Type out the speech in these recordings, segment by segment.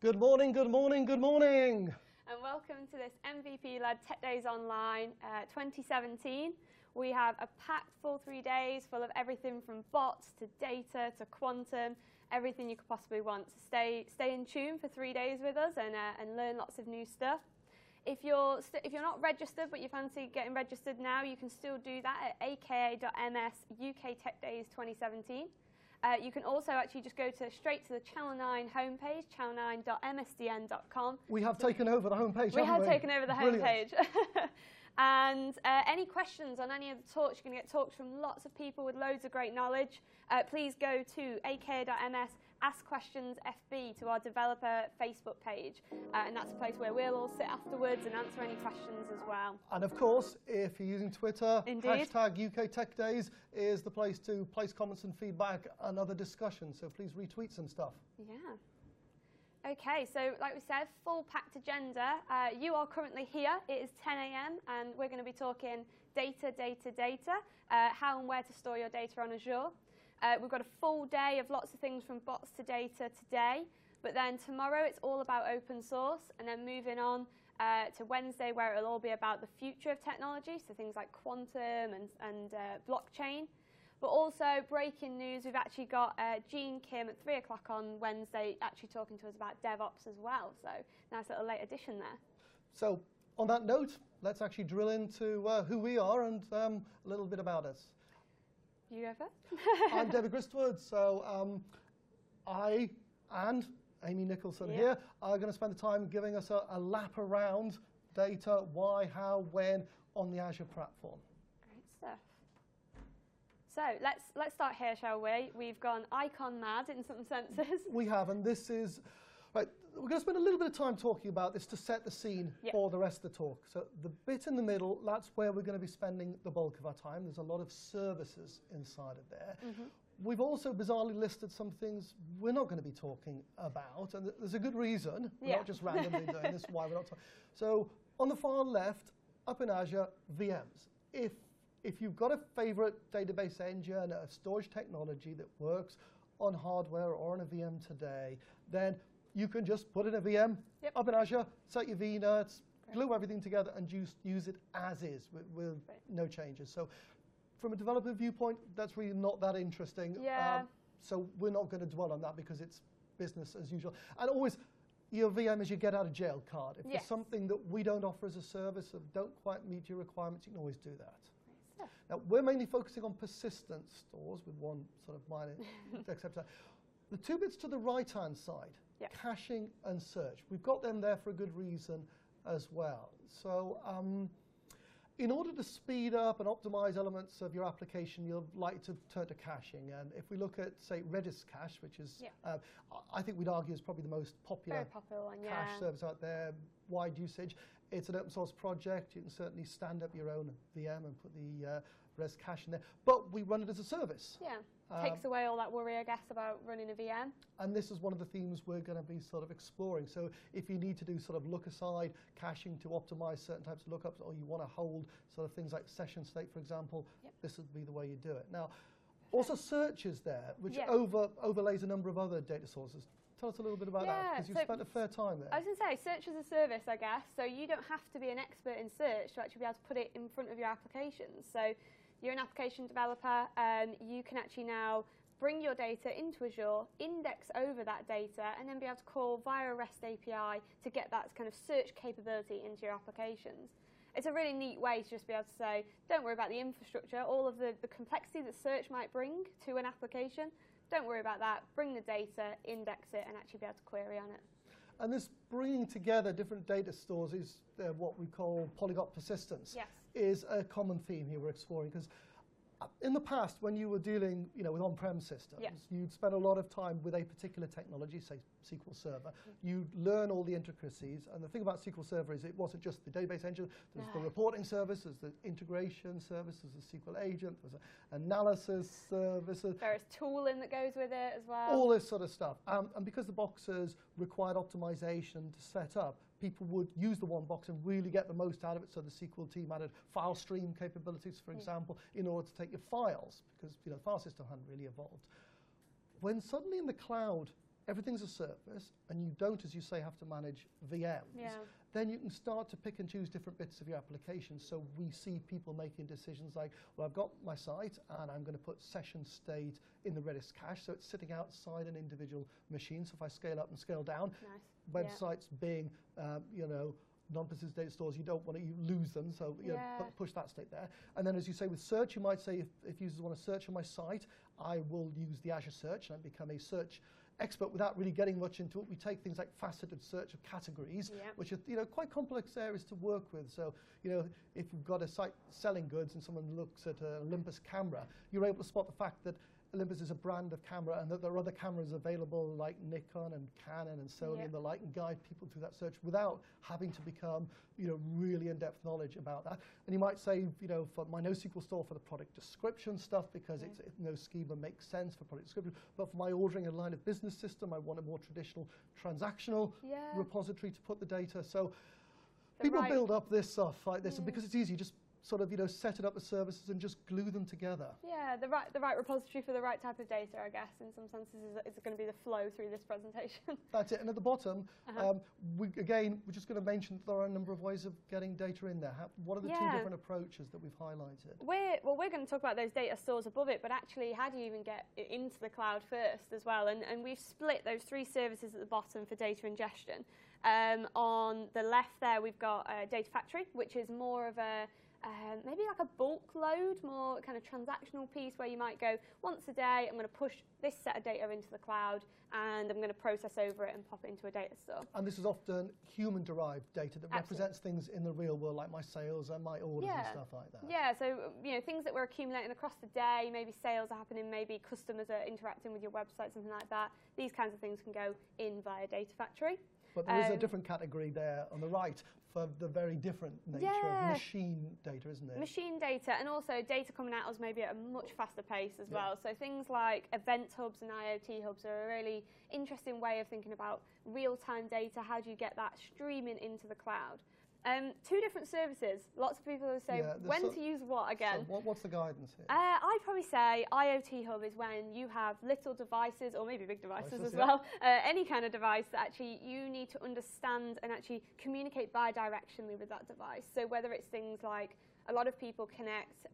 Good morning, good morning, good morning. And welcome to this MVP-led Tech Days Online 2017. We have a packed full 3 days full of everything from bots to data to quantum, everything you could possibly want. So stay in tune for 3 days with us and learn lots of new stuff. If you're not registered but you fancy getting registered now, you can still do that at aka.ms UK Tech Days 2017. You can also actually just go straight to the Channel 9 homepage, channel9.msdn.com. We have taken over the homepage, We haven't we? have taken over the homepage. And any questions on any of the talks, you're going to get talks from lots of people with loads of great knowledge. Please go to aka.ms, ask questions FB to our developer Facebook page. And that's a place where we'll all sit afterwards and answer any questions as well. And of course, if you're using Twitter, Indeed. hashtag UK Tech Days is the place to place comments and feedback and other discussions. So please retweet some stuff. Yeah. Okay, so like we said, full packed agenda. You are currently here. It is 10 a.m. and we're going to be talking data, how and where to store your data on Azure. We've got a full day of lots of things from bots to data today, but then tomorrow it's all about open source, and then moving on to Wednesday where it'll all be about the future of technology, so things like quantum and blockchain. But also, breaking news, we've actually got Gene Kim at 3 o'clock on Wednesday actually talking to us about DevOps as well. So nice little late addition there. So on that note, let's actually drill into who we are and a little bit about us. You go first. I'm David Gristwood. So I and Amy Nicholson here are going to spend the time giving us a lap around data, why, how, when on the Azure platform. Great stuff. So let's start here, shall we? We've gone icon mad in some senses. We have, and this is, right, we're going to spend a little bit of time talking about this to set the scene for the rest of the talk. So the bit in the middle, that's where we're going to be spending the bulk of our time. There's a lot of services inside of there. We've also bizarrely listed some things we're not going to be talking about, and there's a good reason. We're not just randomly doing this, why we're not talking. So on the far left, up in Azure, VMs. If you've got a favorite database engine, a storage technology that works on hardware or on a VM today, then you can just put in a VM up in Azure, set your VNets, glue everything together, and use it as is with no changes. So from a developer viewpoint, that's really not that interesting. Yeah. So we're not going to dwell on that because it's business as usual. And always, your VM is your get out of jail card. If there's something that we don't offer as a service or don't quite meet your requirements, you can always do that. Now, we're mainly focusing on persistent stores with one sort of minor exception. The two bits to the right-hand side, caching and search, we've got them there for a good reason as well. So in order to speed up and optimize elements of your application, you'll like to turn to caching. And if we look at, say, Redis Cache, which is, I think we'd argue is probably the most popular one, cache service out there, wide usage. It's an open source project. You can certainly stand up your own VM and put the Redis Cache in there. But we run it as a service. Yeah, takes away all that worry, I guess, about running a VM. And this is one of the themes we're going to be sort of exploring. So if you need to do sort of look-aside caching to optimize certain types of lookups, or you want to hold sort of things like session state, for example, this would be the way you do it. Now, also search is there, which overlays a number of other data sources. Tell us a little bit about that, because you've spent a fair time there. I was going to say, search as a service, I guess. So you don't have to be an expert in search to actually be able to put it in front of your applications. So you're an application developer, you can actually now bring your data into Azure, index over that data, and then be able to call via a REST API to get that kind of search capability into your applications. It's a really neat way to just be able to say, don't worry about the infrastructure, all of the complexity that search might bring to an application. Don't worry about that. Bring the data, index it, and actually be able to query on it. And this bringing together different data stores is what we call polyglot persistence. Is a common theme here we're exploring, because in the past, when you were dealing with on-prem systems, you'd spend a lot of time with a particular technology, say SQL Server. You'd learn all the intricacies. And the thing about SQL Server is it wasn't just the database engine. There's the reporting service, there's the integration service, there's the SQL agent, there's an analysis service. There's tooling that goes with it as well. All this sort of stuff. And because the boxes required optimization to set up, people would use the one box and really get the most out of it. So the SQL team added file stream capabilities, for example, in order to take your files, because the file system hadn't really evolved. When suddenly in the cloud, everything's a service, and you don't, as you say, have to manage VMs, then you can start to pick and choose different bits of your application. So we see people making decisions like, well, I've got my site, and I'm going to put session state in the Redis cache, so it's sitting outside an individual machine. So if I scale up and scale down, websites being, non-persistent data stores, you don't want to lose them, so push that state there. And then, as you say, with search, you might say, if users want to search on my site, I will use the Azure Search, and I become a search expert without really getting much into it. We take things like faceted search of categories, which are quite complex areas to work with. So if you've got a site selling goods and someone looks at an Olympus camera, you're able to spot the fact that Olympus is a brand of camera and that there are other cameras available like Nikon and Canon and Sony and the like, and guide people through that search without having to become really in-depth knowledge about that. And you might say, for my NoSQL store for the product description stuff, because NoSchema makes sense for product description, but for my ordering and line of business system, I want a more traditional transactional repository to put the data. So people build up this stuff like this, and because it's easy, just sort of set it up as services and just glue them together. Yeah, the right repository for the right type of data, I guess, in some senses, is going to be the flow through this presentation. That's it. And at the bottom, we're just going to mention that there are a number of ways of getting data in there. What are the two different approaches that we've highlighted? We're going to talk about those data stores above it, but actually, how do you even get it into the cloud first as well? And we've split those 3 services at the bottom for data ingestion. On the left there, we've got Data Factory, which is more of a maybe like a bulk load, more kind of transactional piece where you might go, once a day, I'm going to push this set of data into the cloud, and I'm going to process over it and pop it into a data store. And this is often human-derived data that represents things in the real world, like my sales and my orders and stuff like that. Yeah, so things that we're accumulating across the day, maybe sales are happening, maybe customers are interacting with your website, something like that. These kinds of things can go in via Data Factory. But there is a different category there on the right for the very different nature of machine data, isn't it? Machine data, and also data coming at us maybe at a much faster pace as well. So things like event hubs and IoT hubs are a really interesting way of thinking about real-time data. How do you get that streaming into the cloud? 2 different services. Lots of people will say, when to use what again? So what's the guidance here? I'd probably say IoT Hub is when you have little devices, or maybe big devices as well, any kind of device that actually you need to understand and actually communicate bidirectionally with that device. So whether it's things like a lot of people connect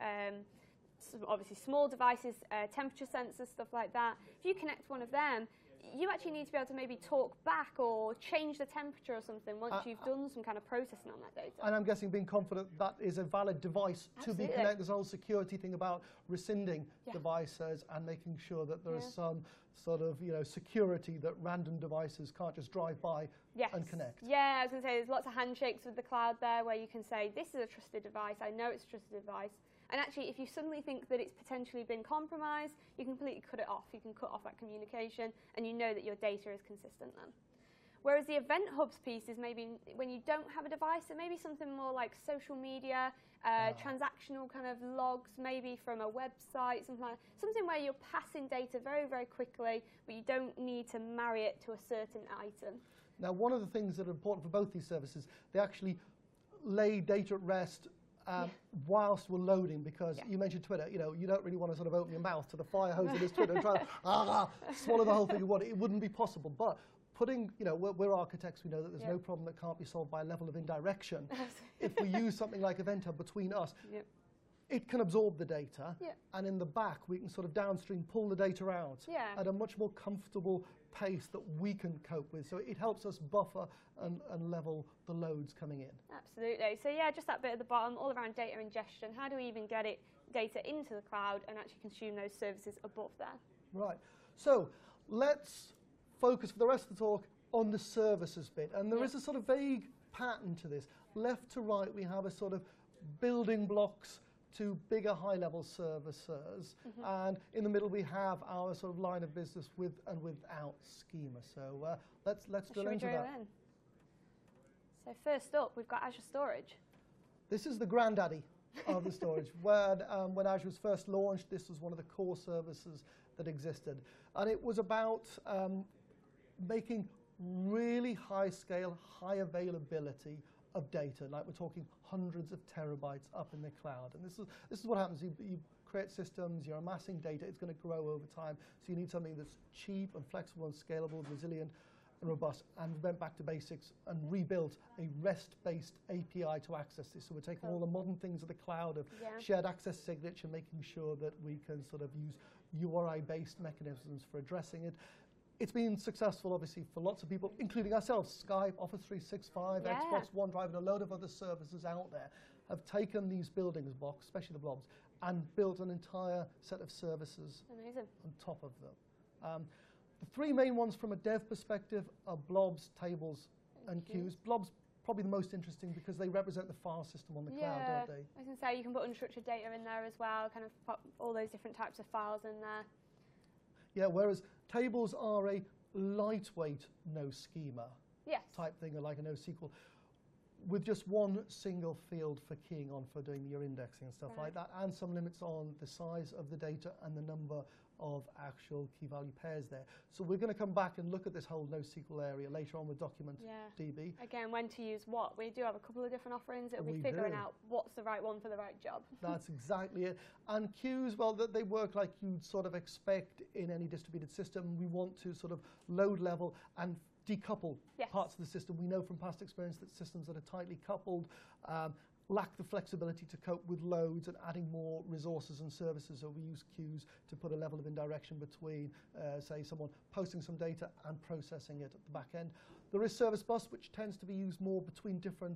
obviously small devices, temperature sensors, stuff like that. If you connect one of them, you actually need to be able to maybe talk back or change the temperature or something once you've done some kind of processing on that data. And I'm guessing being confident that is a valid device to be connected. There's a whole security thing about rescinding devices and making sure that there is some sort of security that random devices can't just drive by and connect. Yeah, I was going to say there's lots of handshakes with the cloud there where you can say, this is a trusted device, I know it's a trusted device. And actually, if you suddenly think that it's potentially been compromised, you completely cut it off. You can cut off that communication, and you know that your data is consistent then. Whereas the event hubs piece is maybe when you don't have a device, it may be something more like social media, transactional kind of logs, maybe from a website, something where you're passing data very, very quickly, but you don't need to marry it to a certain item. Now, one of the things that are important for both these services, they actually lay data at rest whilst we're loading, because you mentioned Twitter, you don't really want to sort of open your mouth to the fire hose of this Twitter and try to swallow the whole thing. It wouldn't be possible. But putting, we're architects, we know that there's no problem that can't be solved by a level of indirection. If we use something like Event Hub between us, it can absorb the data, and in the back we can sort of downstream pull the data out at a much more comfortable pace that we can cope with. So it helps us buffer and level the loads coming in. Absolutely. So just that bit at the bottom, all around data ingestion. How do we even get data into the cloud and actually consume those services above there? Right. So let's focus for the rest of the talk on the services bit. And there is a sort of vague pattern to this. Left to right, we have a sort of building blocks to bigger high-level services, and in the middle we have our sort of line of business with and without schema. So let's drill into that. So first up, we've got Azure Storage. This is the granddaddy of the storage. When Azure was first launched, this was one of the core services that existed, and it was about making really high-scale, high availability of data, like we're talking hundreds of terabytes up in the cloud. And this is what happens. You create systems, you're amassing data, it's going to grow over time. So you need something that's cheap and flexible and scalable, resilient and robust. And we went back to basics and rebuilt a REST-based API to access this. So we're taking all the modern things of the cloud of shared access signature, making sure that we can sort of use URI-based mechanisms for addressing it. It's been successful, obviously, for lots of people, including ourselves. Skype, Office 365, Xbox, OneDrive, and a load of other services out there have taken these building blocks, especially the blobs, and built an entire set of services on top of them. The three main ones from a dev perspective are blobs, tables, and queues. Blobs probably the most interesting because they represent the file system on the cloud, don't they? I was going to say, you can put unstructured data in there as well, kind of put all those different types of files in there. Yeah, whereas tables are a lightweight no-schema type thing, like a NoSQL, with just one single field for keying on for doing your indexing and stuff like that, and some limits on the size of the data and the number of actual key value pairs there. So we're going to come back and look at this whole NoSQL area later on with DocumentDB. Again, when to use what. We do have a couple of different offerings. It'll be figuring out what's the right one for the right job. That's exactly it. And queues, well, they work like you'd sort of expect in any distributed system. We want to sort of load level and decouple parts of the system. We know from past experience that systems that are tightly coupled lack the flexibility to cope with loads and adding more resources and services. So we use queues to put a level of indirection between, say, someone posting some data and processing it at the back end. There is Service Bus, which tends to be used more between different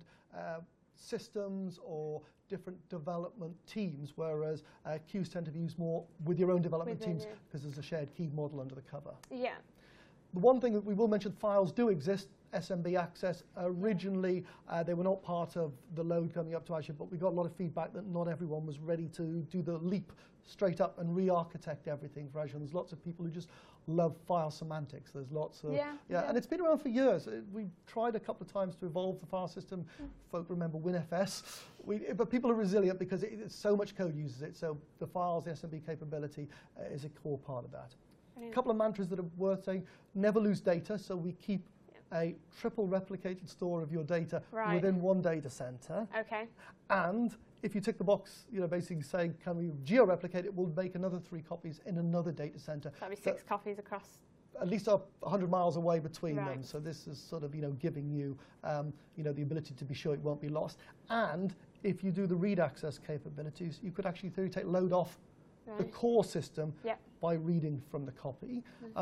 systems or different development teams, whereas queues tend to be used more with your own development teams because there's a shared key model under the cover. Yeah. The one thing that we will mention, files do exist. SMB access. Originally, they were not part of the load coming up to Azure, but we got a lot of feedback that not everyone was ready to do the leap straight up and re-architect everything for Azure. And there's lots of people who just love file semantics. There's lots of, and it's been around for years. We tried a couple of times to evolve the file system. Folk remember WinFS. But people are resilient because so much code uses it. So the files, the SMB capability is a core part of that. A couple of mantras that are worth saying: never lose data. So we keep a triple replicated store of your data within one data center. Okay. And if you tick the box, basically saying, can we geo-replicate it, we'll make another 3 copies in another data center. So that'll be 6 copies across. At least 100 miles away between them. So this is sort of, giving you, the ability to be sure it won't be lost. And if you do the read access capabilities, you could actually take load off the core system by reading from the copy.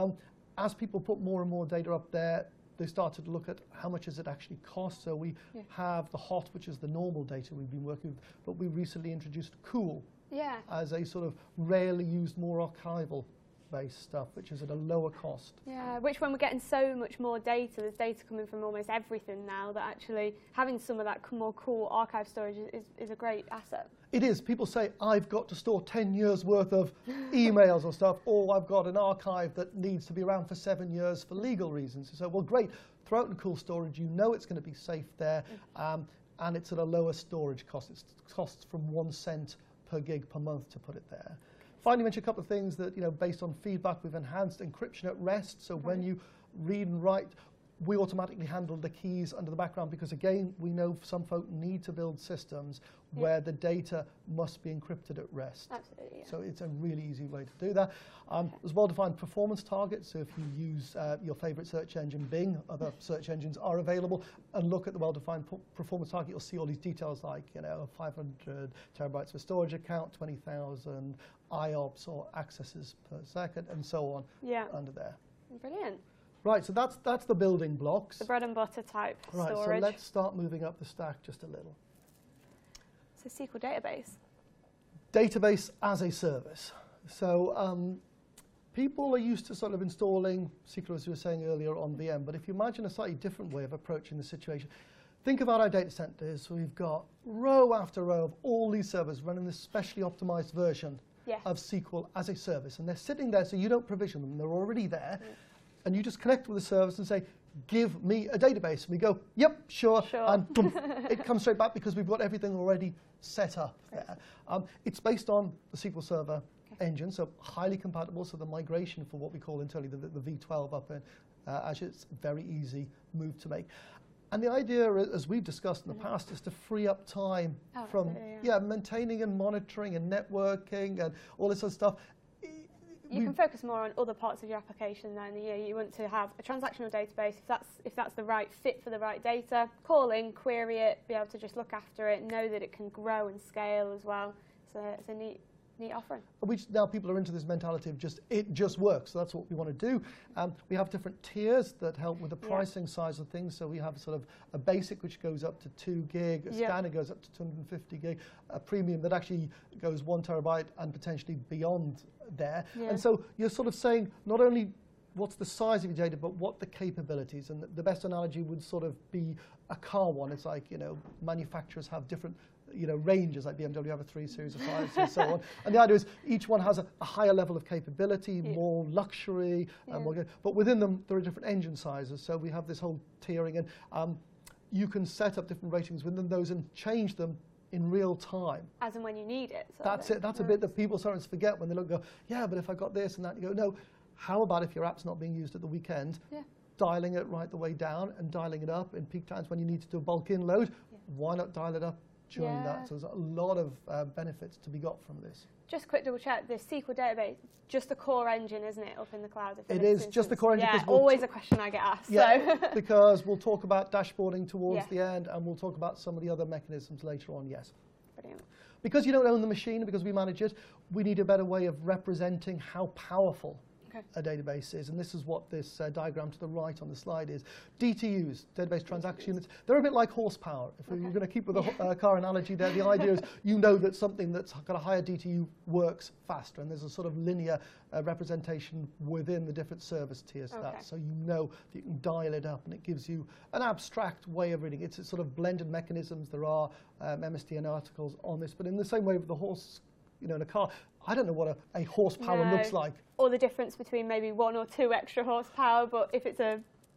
As people put more and more data up there, they started to look at how much does it actually cost. So we have the HOT, which is the normal data we've been working with, but we recently introduced Cool as a sort of rarely used, more archival-based stuff, which is at a lower cost. Yeah, which when we're getting so much more data, there's data coming from almost everything now, that actually having some of that more cool archive storage is a great asset. It is. People say, I've got to store 10 years worth of emails or stuff, or I've got an archive that needs to be around for 7 years for legal reasons. So, well, great, throw it in cool storage. You know it's going to be safe there, and it's at a lower storage cost. It costs from 1 cent per gig per month to put it there. Finally, mention a couple of things that, based on feedback, we've enhanced encryption at rest. So when you read and write, we automatically handle the keys under the background because, again, we know some folk need to build systems where the data must be encrypted at rest. Absolutely, yeah. So it's a really easy way to do that. There's well-defined performance targets. So if you use your favorite search engine, Bing, other search engines are available, and look at the well-defined performance target, you'll see all these details like, 500 terabytes for storage account, 20,000 IOPS or accesses per second, and so on under there. Brilliant. Right, so that's the building blocks. The bread and butter type storage. Right, so let's start moving up the stack just a little. So SQL database. Database as a service. So people are used to sort of installing SQL, as we were saying earlier, on VM, but if you imagine a slightly different way of approaching the situation, think about our data centers. We've got row after row of all these servers running this specially optimized version of SQL as a service, and they're sitting there, so you don't provision them, they're already there. And you just connect with the service and say, give me a database. And we go, yep, sure. And boom, it comes straight back because we've got everything already set up there. It's based on the SQL Server engine, so highly compatible. So the migration for what we call internally the V12 up in Azure, it's a very easy move to make. And the idea, as we've discussed in the past, is to free up time from maintaining and monitoring and networking and all this other stuff. You can focus more on other parts of your application then. You want to have a transactional database, if that's the right fit for the right data, call in, query it, be able to just look after it, know that it can grow and scale as well. So it's a neat offering. Now people are into this mentality of it just works. So that's what we want to do. We have different tiers that help with the pricing size of things. So we have sort of a basic which goes up to 2 gig, a standard goes up to 250 gig, a premium that actually goes 1 terabyte and potentially beyond there. And so you're sort of saying not only what's the size of your data, but what the capabilities. And the best analogy would sort of be a car one. It's like, manufacturers have different ranges, like BMW have a 3 Series, a 5 Series, so on. And the idea is each one has a higher level of capability, more luxury, more good. But within them, there are different engine sizes. So we have this whole tiering, and you can set up different ratings within those and change them in real time. As and when you need it. That's it. That's a bit that people sometimes forget when they look and go, yeah, but if I got this and that, you go, no, how about if your app's not being used at the weekend? Dialing it right the way down and dialing it up in peak times when you need to do a bulk in load. Why not dial it up during that? So there's a lot of benefits to be got from this. Just a quick double check, the SQL database, just the core engine, isn't it, up in the cloud? It is just the core engine. Yeah, always a question I get asked. Yeah, because we'll talk about dashboarding towards the end, and we'll talk about some of the other mechanisms later on, yes. Brilliant. Because you don't own the machine, because we manage it, we need a better way of representing how powerful a database is, and this is what this diagram to the right on the slide is. DTUs, database transaction units, they're a bit like horsepower. If you're going to keep with the car analogy there, the idea is that something that's got a higher DTU works faster, and there's a sort of linear representation within the different service tiers to that, so that you can dial it up, and it gives you an abstract way of reading. It's a sort of blended mechanisms. There are MSDN articles on this, but in the same way with the horse, in a car, I don't know what a horsepower looks like. Or the difference between maybe 1 or 2 extra horsepower, but if it's a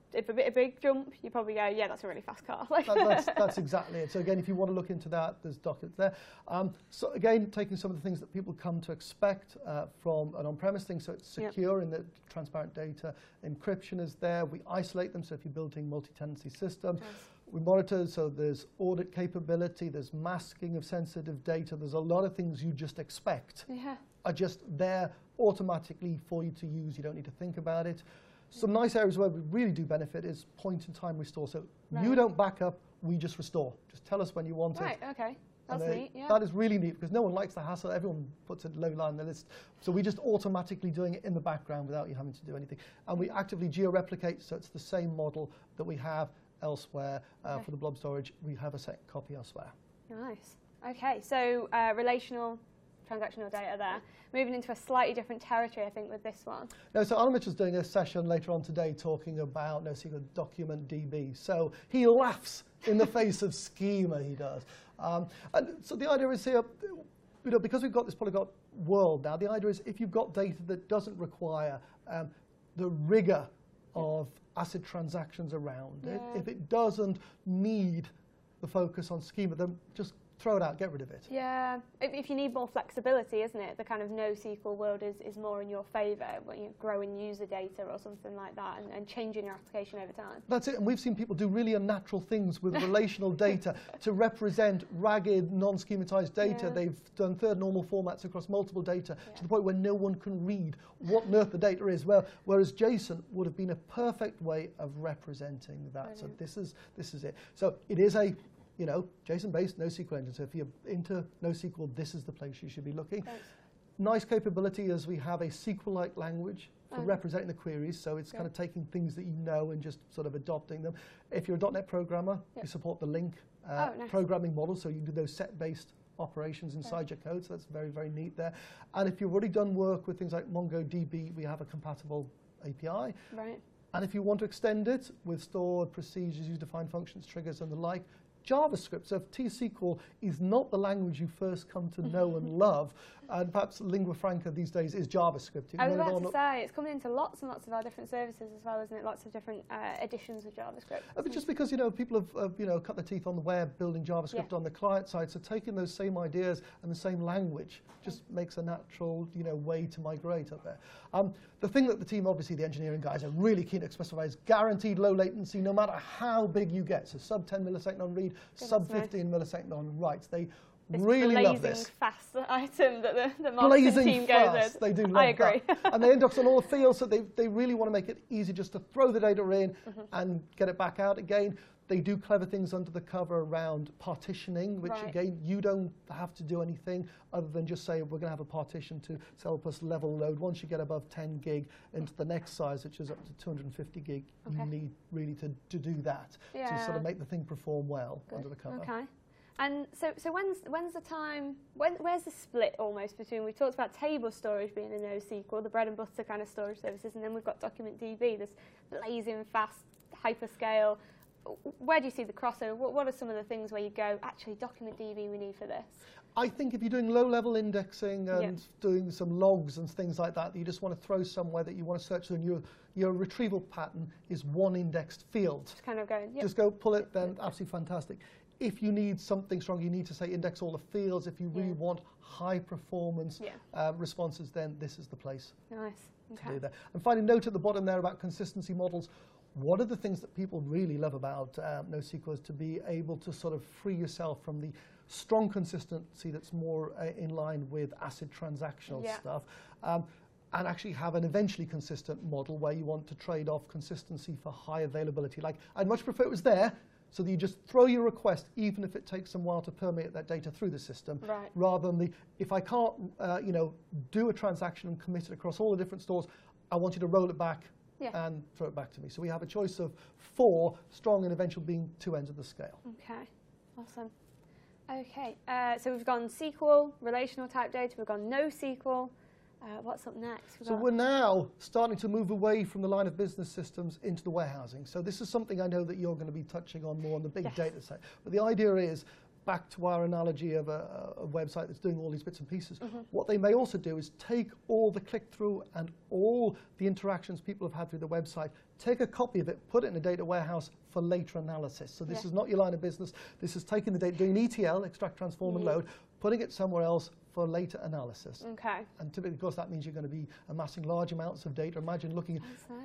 big jump, you probably go, yeah, that's a really fast car. That's exactly it. So again, if you want to look into that, there's documents there. So again, taking some of the things that people come to expect from an on-premise thing, so it's secure in the transparent data. Encryption is there. We isolate them, so if you're building multi-tenancy systems. We monitor, so there's audit capability, there's masking of sensitive data, there's a lot of things you just expect are just there automatically for you to use. You don't need to think about it. Some nice areas where we really do benefit is point-in-time restore. So you don't back up, we just restore. Just tell us when you want it. Right, okay. That's neat, That is really neat because no one likes the hassle. Everyone puts it low line on the list. So we just automatically doing it in the background without you having to do anything. And we actively geo-replicate, so it's the same model that we have elsewhere. For the blob storage, we have a second copy elsewhere. Nice. Okay, so relational transactional data there. Moving into a slightly different territory, I think, with this one. No, so Alan Mitchell's doing a session later on today talking about NoSQL Document DB. So he laughs in the face of schema, he does. And so the idea is here, because we've got this polyglot world now, the idea is if you've got data that doesn't require the rigor of ACID transactions around it, if it doesn't need the focus on schema, then just throw it out, get rid of it. Yeah, if you need more flexibility, isn't it? The kind of NoSQL world is more in your favour when you're growing user data or something like that and changing your application over time. That's it, and we've seen people do really unnatural things with relational data to represent ragged, non-schematized data. They've done third normal formats across multiple data to the point where no one can read what on earth the data is, whereas JSON would have been a perfect way of representing that. Brilliant. So this is it. So it is a JSON-based NoSQL engine. So if you're into NoSQL, this is the place you should be looking. Thanks. Nice capability as we have a SQL-like language for representing the queries. So it's kind of taking things that you know and just sort of adopting them. If you're a .NET programmer, you support the LINQ programming model. So you can do those set-based operations inside your code. So that's very, very neat there. And if you've already done work with things like MongoDB, we have a compatible API. Right. And if you want to extend it with stored procedures, use defined functions, triggers, and the like, JavaScript. So if T-SQL is not the language you first come to know and love, and perhaps lingua franca these days is JavaScript. I was about to say, it's coming into lots and lots of our different services as well, isn't it? Lots of different editions of JavaScript. But just because, people have cut their teeth on the web building JavaScript on the client side, so taking those same ideas and the same language just makes a natural, way to migrate up there. The thing that the team, obviously the engineering guys, are really keen to specify is guaranteed low latency no matter how big you get. So sub 10 millisecond on read, sub 15 millisecond on writes. They really love this. Fast item that the marketing team goes with. They do love I agree. that. And they index on all the fields, so they really want to make it easy just to throw the data in and get it back out again. They do clever things under the cover around partitioning, which again, you don't have to do anything other than just say, we're going to have a partition to help us level load. Once you get above 10 gig into the next size, which is up to 250 gig, you need really to do that to sort of make the thing perform well under the cover. Okay. And so when's the time, where's the split almost between, we talked about table storage being in NoSQL, the bread and butter kind of storage services, and then we've got DocumentDB, this blazing fast hyperscale. Where do you see the crossover? What are some of the things where you go, actually, DocumentDB we need for this? I think if you're doing low-level indexing and doing some logs and things like that you just want to throw somewhere that you want to search, and your retrieval pattern is one indexed field. Just kind of going, just go pull it, then absolutely fantastic. If you need something strong, you need to say index all the fields. If you really want high performance responses, then this is the place to do that. And finally, note at the bottom there about consistency models. One of the things that people really love about NoSQL is to be able to sort of free yourself from the strong consistency that's more in line with ACID transactional stuff, and actually have an eventually consistent model where you want to trade off consistency for high availability. Like, I'd much prefer it was there, so that you just throw your request, even if it takes some while to permeate that data through the system, rather than if I can't do a transaction and commit it across all the different stores, I want you to roll it back and throw it back to me. So we have a choice of 4, strong and eventual being 2 ends of the scale. Okay, awesome. Okay, so we've gone SQL, relational type data, we've gone NoSQL. What's up next? So we're now starting to move away from the line of business systems into the warehousing. So this is something I know that you're going to be touching on more on the big data side. But the idea is, back to our analogy of a website that's doing all these bits and pieces, what they may also do is take all the click-through and all the interactions people have had through the website, take a copy of it, put it in a data warehouse for later analysis. So this is not your line of business. This is taking the data, doing ETL, extract, transform, and load, putting it somewhere else for later analysis. Okay. And typically, of course, that means you're going to be amassing large amounts of data. Imagine looking at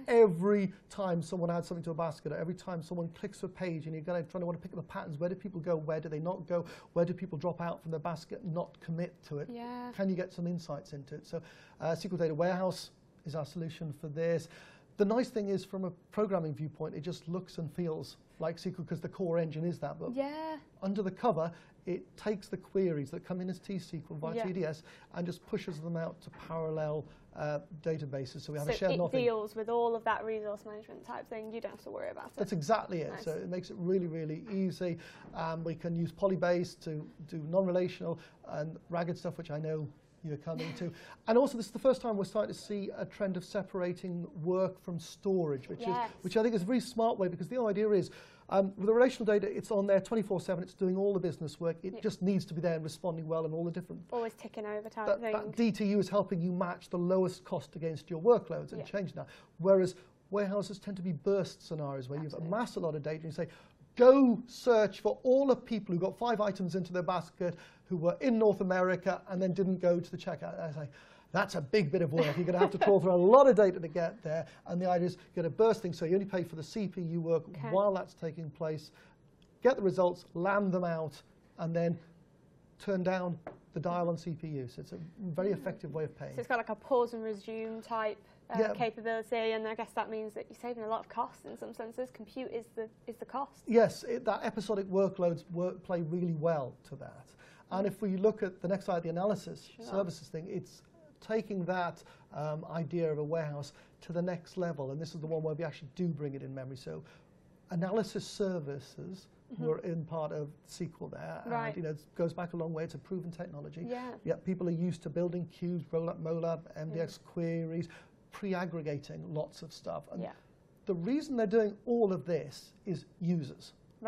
every time someone adds something to a basket, or every time someone clicks a page, and you're going to try to want to pick up the patterns. Where do people go? Where do they not go? Where do people drop out from the basket and not commit to it? Yeah. Can you get some insights into it? So SQL Data Warehouse is our solution for this. The nice thing is, from a programming viewpoint, it just looks and feels like SQL because the core engine is that. But under the cover, it takes the queries that come in as T-SQL via TDS and just pushes them out to parallel databases. So we have a shared nothing. So it deals with all of that resource management type thing. You don't have to worry about it. That's exactly it. Nice. So it makes it really, really easy. We can use Polybase to do non-relational and ragged stuff, which I know you're coming to. And also, this is the first time we're starting to see a trend of separating work from storage, which I think is a very smart way, because the idea is, with the relational data, it's on there 24/7, it's doing all the business work, it just needs to be there and responding well and all the different... Always ticking over type thing. That DTU is helping you match the lowest cost against your workloads and change that. Whereas warehouses tend to be burst scenarios where you've amassed a lot of data and you say, go search for all the people who got 5 items into their basket who were in North America and then didn't go to the checkout. I say, that's a big bit of work. You're going to have to crawl through a lot of data to get there. And the idea is get a bursting, so you only pay for the CPU work while that's taking place, get the results, land them out, and then turn down the dial on CPU. So it's a very effective way of paying. So it's got like a pause and resume type capability, and I guess that means that you're saving a lot of costs in some senses. Compute is the cost. Yes, that episodic workloads play really well to that. And if we look at the next slide, the analysis services thing, it's taking that idea of a warehouse to the next level, and this is the one where we actually do bring it in memory. So analysis services were in part of SQL there, and it goes back a long way. It's a proven technology. Yeah, people are used to building queues, Rollup, Molab, MDX queries, pre-aggregating lots of stuff. And the reason they're doing all of this is users. Right.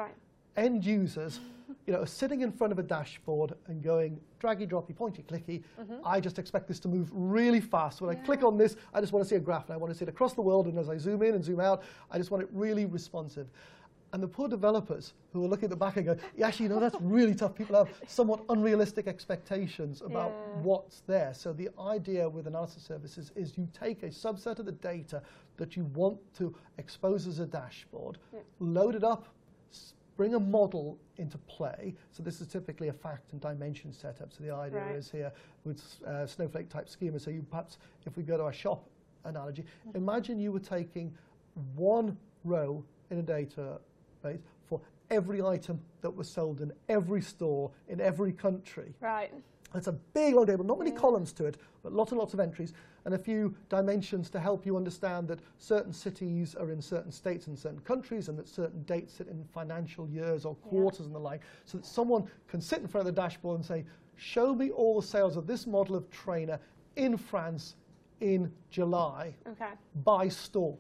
end users, are sitting in front of a dashboard and going draggy, droppy, pointy, clicky. I just expect this to move really fast. When I click on this, I just want to see a graph, and I want to see it across the world. And as I zoom in and zoom out, I just want it really responsive. And the poor developers who are looking at the back and go, yeah, actually, that's really tough. People have somewhat unrealistic expectations about what's there. So the idea with analysis services is you take a subset of the data that you want to expose as a dashboard, load it up, bring a model into play. So this is typically a fact and dimension setup. So the idea is here with Snowflake type schema. So you perhaps, if we go to our shop analogy, imagine you were taking one row in a database for every item that was sold in every store in every country. Right. It's a big long table, not many columns to it, but lots and lots of entries, and a few dimensions to help you understand that certain cities are in certain states and certain countries, and that certain dates sit in financial years or quarters and the like, so that someone can sit in front of the dashboard and say, show me all the sales of this model of trainer in France in July by store.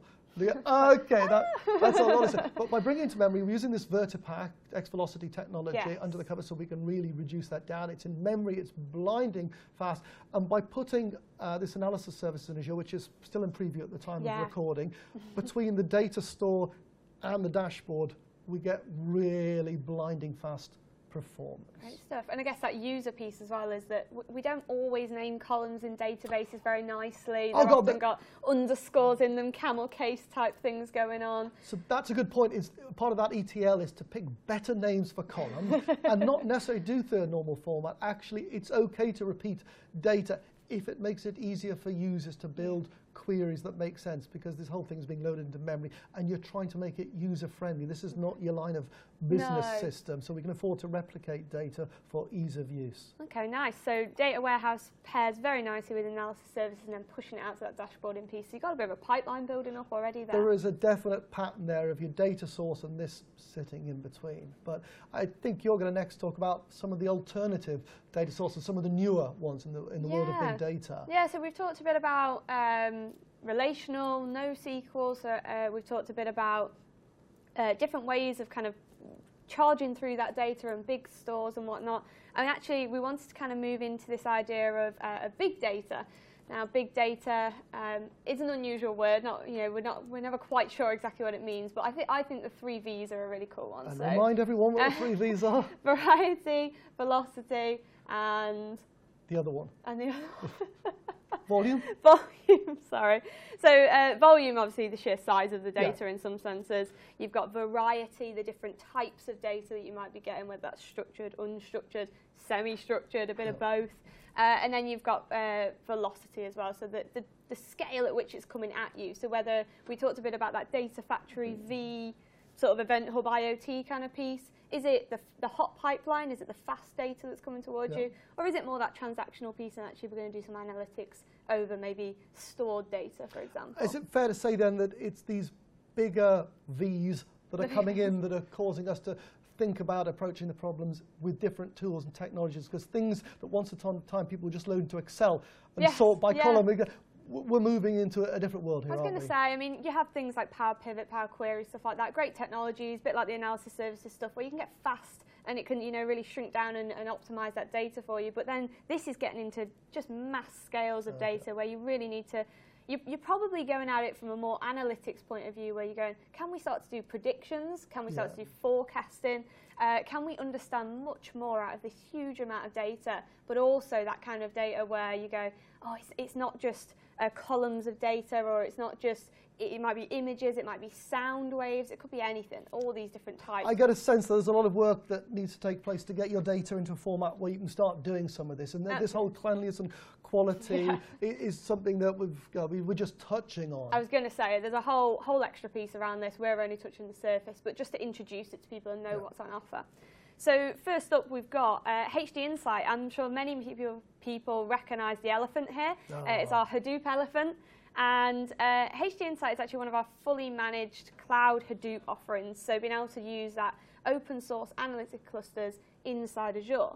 Okay, that's a lot of stuff. But by bringing it to memory, we're using this Vertipack X-Velocity technology under the cover, so we can really reduce that down. It's in memory, it's blinding fast. And by putting this analysis service in Azure, which is still in preview at the time of recording, between the data store and the dashboard, we get really blinding fast performance. Great stuff. And I guess that user piece as well is that we don't always name columns in databases very nicely. They've often got underscores in them, camel case type things going on. So that's a good point. Is part of that ETL is to pick better names for columns and not necessarily do third normal format. Actually, it's okay to repeat data if it makes it easier for users to build queries that make sense, because this whole thing is being loaded into memory and you're trying to make it user-friendly. This is not your line of business system, so we can afford to replicate data for ease of use. Okay, nice. So data warehouse pairs very nicely with analysis services and then pushing it out to that dashboarding piece. So you've got a bit of a pipeline building up already there. There is a definite pattern there of your data source and this sitting in between. But I think you're going to next talk about some of the alternative data sources, some of the newer ones in the world of big data. Yeah, so we've talked a bit about relational, NoSQL. So we've talked a bit about different ways of kind of charging through that data and big stores and whatnot. And actually, we wanted to kind of move into this idea of big data. Now, big data is an unusual word. We're never quite sure exactly what it means, but I think the 3 V's are a really cool one. And remind everyone what the 3 V's are. Variety, velocity, and the other one. And the other one. Volume? Volume, sorry. So volume, obviously, the sheer size of the data in some senses. You've got variety, the different types of data that you might be getting, whether that's structured, unstructured, semi-structured, a bit of both. And then you've got velocity as well, so the scale at which it's coming at you. So whether we talked a bit about that data factory V sort of event hub IoT kind of piece, is it the hot pipeline? Is it the fast data that's coming towards you? Or is it more that transactional piece and actually we're going to do some analytics over maybe stored data, for example? Is it fair to say then that it's these bigger V's that are coming in that are causing us to think about approaching the problems with different tools and technologies? Because things that once upon a time people would just load into Excel and sort by column, we're moving into a different world here, I was going to say, I mean, you have things like Power Pivot, Power Query, stuff like that. Great technologies, a bit like the analysis services stuff, where you can get fast and it can, really shrink down and optimize that data for you. But then this is getting into just mass scales of data where you really need to. You're probably going at it from a more analytics point of view, where you're going, can we start to do predictions? Can we start to do forecasting? Can we understand much more out of this huge amount of data, but also that kind of data where you go, oh, it's not just columns of data, or it's not just, it might be images, it might be sound waves, it could be anything, all these different types. I get a sense that there's a lot of work that needs to take place to get your data into a format where you can start doing some of this. And this whole cleanliness and quality is something that we're just touching on. I was going to say, there's a whole extra piece around this. We're only touching the surface, but just to introduce it to people and know what's on offer. So first up, we've got HD Insight. I'm sure many people recognise the elephant here. It's our Hadoop elephant. And HD Insight is actually one of our fully managed cloud Hadoop offerings. So being able to use that open source analytic clusters inside Azure.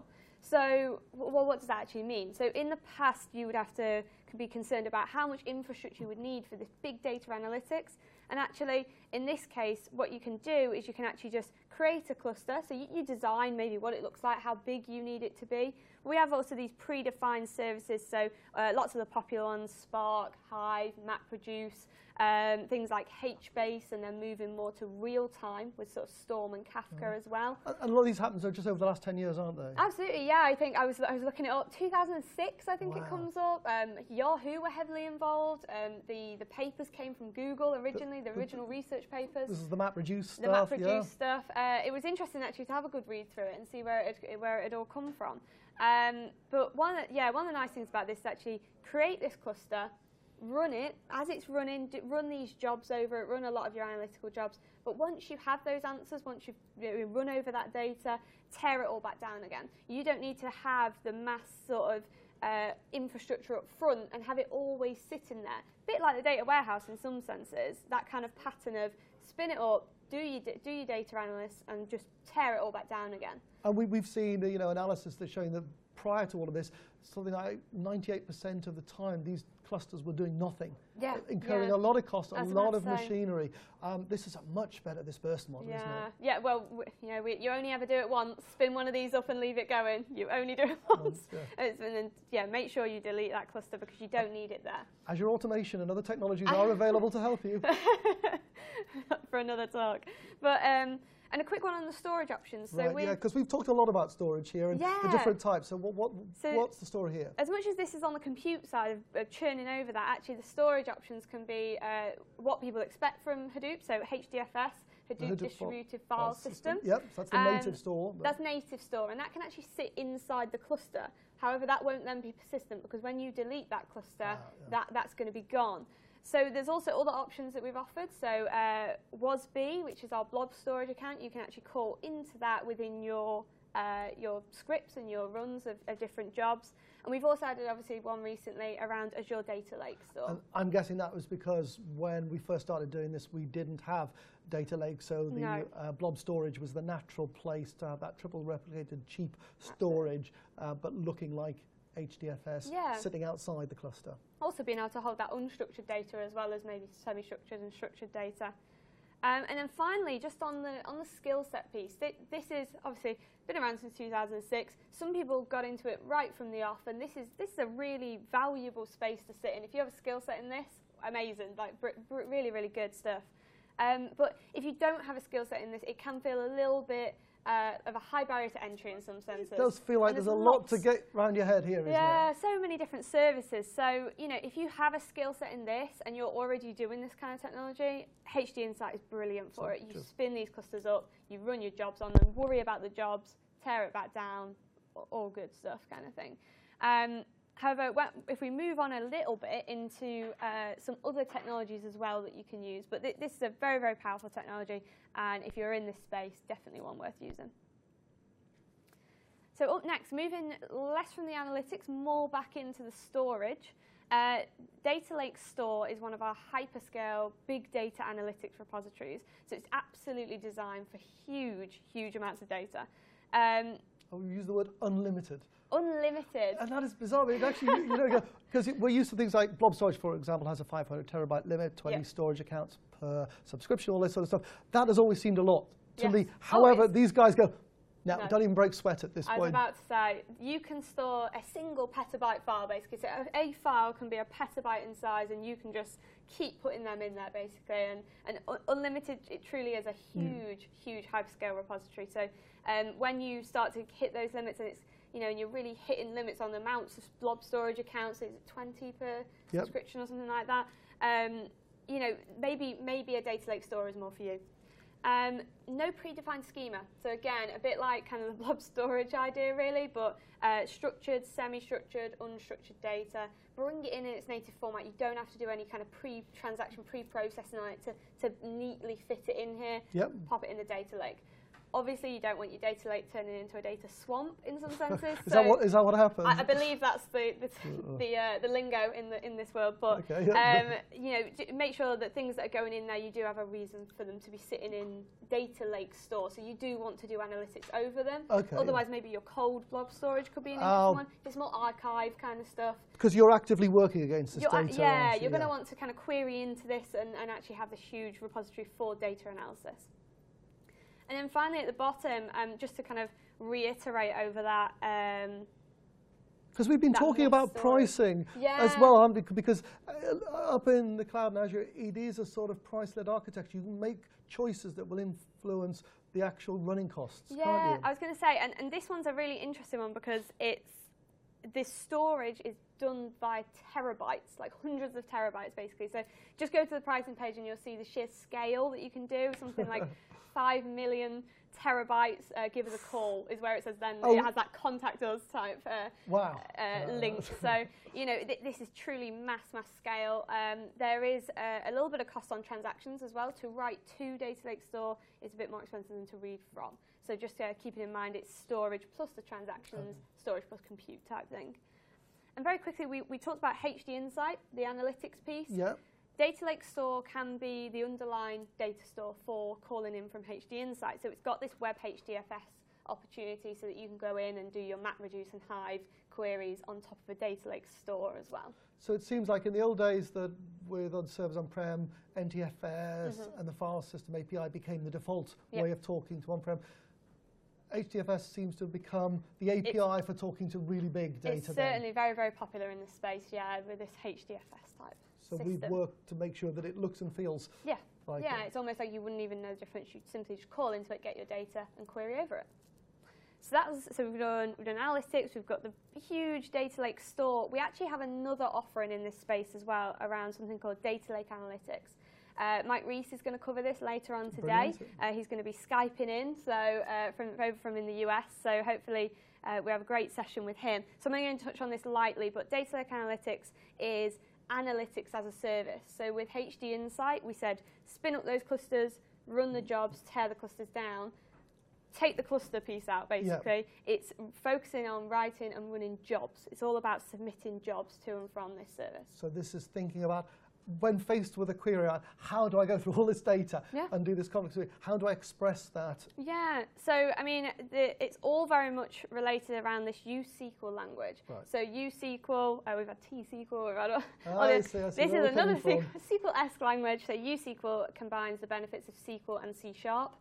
So what does that actually mean? So in the past, you would have to be concerned about how much infrastructure you would need for this big data analytics. And actually, In this case, what you can do is you can actually just create a cluster. So you design maybe what it looks like, how big you need it to be. We have also these predefined services, so lots of the popular ones, Spark, Hive, MapReduce, things like HBase, and then moving more to real time with sort of Storm and Kafka as well. And a lot of these happens just over the last 10 years, aren't they? Absolutely, yeah. I think I was looking it up. 2006, I think it comes up. Yahoo were heavily involved. The papers came from Google originally, the original research papers. This is the MapReduce stuff. The MapReduce stuff. It was interesting actually to have a good read through it and see where it had all come from. But one of the nice things about this is actually create this cluster, run it. As it's running, run these jobs over it, run a lot of your analytical jobs. But once you have those answers, once you've run over that data, tear it all back down again. You don't need to have the mass sort of infrastructure up front and have it always sitting there. A bit like the data warehouse in some senses, that kind of pattern of spin it up, do your data analysis and just tear it all back down again. And we've seen analysis that's showing that prior to all of this, something like 98% of the time these clusters were doing nothing, incurring a lot of cost, a lot of machinery. This is a much better dispersed model, isn't it? Yeah, well, you only ever do it once. Spin one of these up and leave it going. You only do it once. And then, make sure you delete that cluster because you don't need it there. Azure Automation and other technologies are available to help you. For another talk. But and a quick one on the storage options. So because we've talked a lot about storage here and the different types. So what's the story here? As much as this is on the compute side of churning over that, actually the storage options can be what people expect from Hadoop. So HDFS, Hadoop Distributed File System. Yep, so that's the native store. That's native store, and that can actually sit inside the cluster. However, that won't then be persistent because when you delete that cluster, that's going to be gone. So there's also other options that we've offered. So WASB, which is our blob storage account, you can actually call into that within your scripts and your runs of different jobs. And we've also added, obviously, one recently around Azure Data Lake Store. And I'm guessing that was because when we first started doing this, we didn't have Data Lake, so the blob storage was the natural place to have that triple replicated cheap storage, but looking like HDFS sitting outside the cluster. Also being able to hold that unstructured data as well as maybe semi-structured and structured data. And then finally, just on the skill set piece, this is obviously been around since 2006. Some people got into it right from the off, and this is a really valuable space to sit in. If you have a skill set in this, amazing, like really, really good stuff. But if you don't have a skill set in this, it can feel a little bit of a high barrier to entry in some senses. It does feel like there's a lot to get around your head here, isn't there? So many different services. So, if you have a skill set in this and you're already doing this kind of technology, HD Insight is brilliant for it. You spin these clusters up, you run your jobs on them, worry about the jobs, tear it back down, all good stuff kind of thing. However, if we move on a little bit into some other technologies as well that you can use, but this is a very, very powerful technology, and if you're in this space, definitely one worth using. So up next, moving less from the analytics, more back into the storage. Data Lake Store is one of our hyperscale big data analytics repositories, so it's absolutely designed for huge, huge amounts of data. We use the word unlimited. Unlimited. And that is bizarre. It actually, because we're used to things like blob storage, for example, has a 500 terabyte limit, 20 storage accounts per subscription, all this sort of stuff. That has always seemed a lot to me. However, these guys go, no, don't even break sweat at this point. I was about to say, you can store a single petabyte file, basically. So a file can be a petabyte in size, and you can just keep putting them in there, basically. And unlimited, it truly is a huge, huge hyperscale repository. So when you start to hit those limits, and it's and you're really hitting limits on the amounts of blob storage accounts, is it 20 per subscription or something like that? Maybe a Data Lake Store is more for you. No predefined schema. So again, a bit like kind of the blob storage idea, really, but structured, semi-structured, unstructured data. Bring it in its native format. You don't have to do any kind of pre-transaction, pre-processing on it to neatly fit it in here. Pop it in the Data Lake. Obviously, you don't want your data lake turning into a data swamp in some senses. Is that what happens? I believe that's the lingo in this world. But okay, yeah. you know, make sure that things that are going in there, you do have a reason for them to be sitting in data lake store. So you do want to do analytics over them. Okay, otherwise, maybe your cold blob storage could be an interesting one. It's more archive kind of stuff. Because you're actively working against this data. Yeah, you're going to want to kind of query into this and actually have this huge repository for data analysis. And then finally at the bottom, just to kind of reiterate over that. Because we've been talking about pricing as well, because up in the cloud and Azure, it is a sort of price-led architecture. You can make choices that will influence the actual running costs, can't you? I was going to say, and this one's a really interesting one because this storage is done by terabytes, like hundreds of terabytes basically. So just go to the pricing page and you'll see the sheer scale that you can do, something like 5 million terabytes, give us a call is where it says then it has that contact us type link. So, you know, this is truly mass scale. There is a little bit of cost on transactions as well. To write to Data Lake Store is a bit more expensive than to read from. So just keeping in mind it's storage plus the transactions, storage plus compute type thing. And very quickly, we talked about HD Insight, the analytics piece. Yeah. Data Lake Store can be the underlying data store for calling in from HD Insight. So it's got this web HDFS opportunity so that you can go in and do your MapReduce and Hive queries on top of a Data Lake Store as well. So it seems like in the old days that with other servers on-prem, NTFS and the file system API became the default way of talking to on-prem. HDFS seems to have become the API for talking to really big data. It's certainly very, very popular in this space, with this HDFS type So system. we've worked to make sure that it looks and feels like it. It's almost like you wouldn't even know the difference. You'd simply just call into it, get your data, and query over it. So we've done analytics, we've got the huge Data Lake Store. We actually have another offering in this space as well around something called Data Lake Analytics. Mike Reese is going to cover this later on today. He's going to be Skyping in, so from in the US. So hopefully we have a great session with him. So I'm only going to touch on this lightly, but Data Lake Analytics is analytics as a service. So with HD Insight, we said spin up those clusters, run the jobs, tear the clusters down. Take the cluster piece out, basically. It's focusing on writing and running jobs. It's all about submitting jobs to and from this service. So this is thinking about when faced with a query, how do I go through all this data and do this complex query? How do I express that? Yeah, so I mean, it's all very much related around this USQL language. Right. So USQL, we've had T-SQL, we've had this is another SQL-esque language. So USQL combines the benefits of SQL and C#,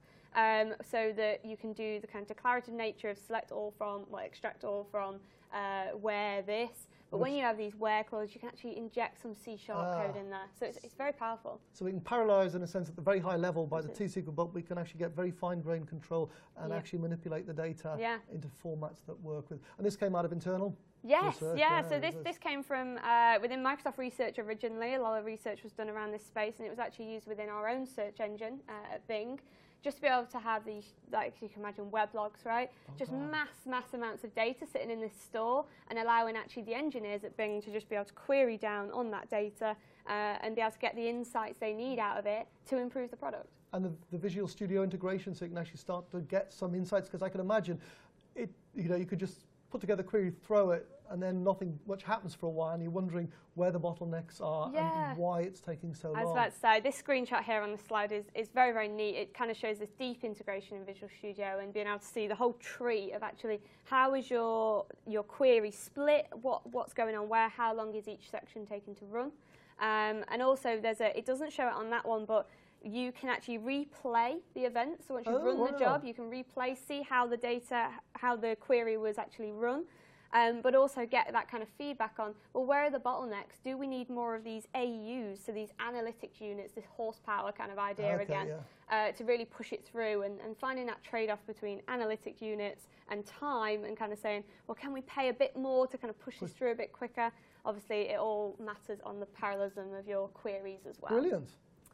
so that you can do the kind of declarative nature of select all from, extract all from, where this. But when you have these where clauses, you can actually inject some C# code in there. So it's very powerful. So we can parallelize, in a sense, at the very high level by the T-SQL, but we can actually get very fine-grained control and actually manipulate the data into formats that work with. And this came out of internal research? So this came from within Microsoft Research originally. A lot of research was done around this space, and it was actually used within our own search engine at Bing. Just to be able to have these, like you can imagine, weblogs, right? Just mass amounts of data sitting in this store and allowing actually the engineers at Bing to just be able to query down on that data and be able to get the insights they need out of it to improve the product. And the Visual Studio integration, so you can actually start to get some insights, because I can imagine you could just put together a query, throw it, and then nothing much happens for a while, and you're wondering where the bottlenecks are and why it's taking so long. I was about to say, this screenshot here on the slide is very, very neat. It kind of shows this deep integration in Visual Studio and being able to see the whole tree of actually how is your query split, what's going on where, how long is each section taking to run. And also, it doesn't show it on that one, but you can actually replay the event. So once you've run the job, you can replay, see how the query was actually run. But also get that kind of feedback on, well, where are the bottlenecks? Do we need more of these AUs, so these analytics units, this horsepower kind of idea to really push it through and finding that trade-off between analytic units and time and kind of saying, well, can we pay a bit more to kind of push this through a bit quicker? Obviously, it all matters on the parallelism of your queries as well. Brilliant.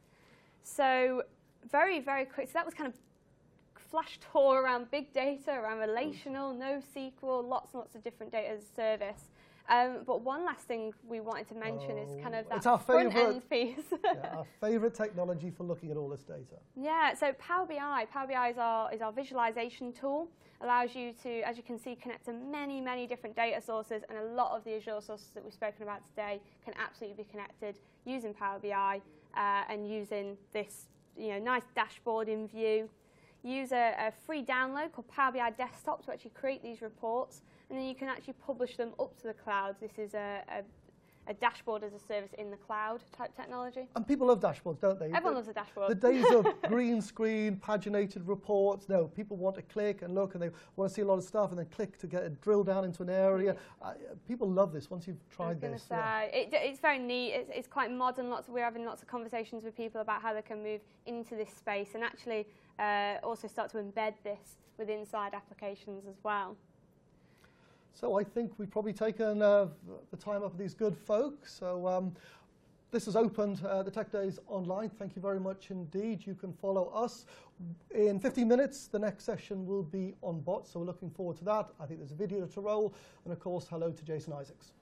So very, very quick. So that was kind of flash tour around big data, around relational, NoSQL, lots and lots of different data as a service. But one last thing we wanted to mention is kind of that it's our front favourite, end piece. it's our front favourite end piece. yeah, our favourite technology for looking at all this data. Yeah, so Power BI is our visualization tool. Allows you to, as you can see, connect to many, many different data sources, and a lot of the Azure sources that we've spoken about today can absolutely be connected using Power BI and using this nice dashboarding view. Use a free download called Power BI Desktop to actually create these reports, and then you can actually publish them up to the cloud. This is a dashboard as a service in the cloud type technology. And people love dashboards, don't they? Everyone loves a dashboard. The days of green screen, paginated reports, no, people want to click and look, and they want to see a lot of stuff and then click to get a drill down into an area. People love this once you've tried this. It's very neat. It's quite modern. We're having lots of conversations with people about how they can move into this space and actually also start to embed this with inside applications as well. So I think we've probably taken the time up with these good folks. So this has opened the Tech Days online. Thank you very much indeed. You can follow us. In 15 minutes, the next session will be on bots, so we're looking forward to that. I think there's a video to roll. And of course, hello to Jason Isaacs.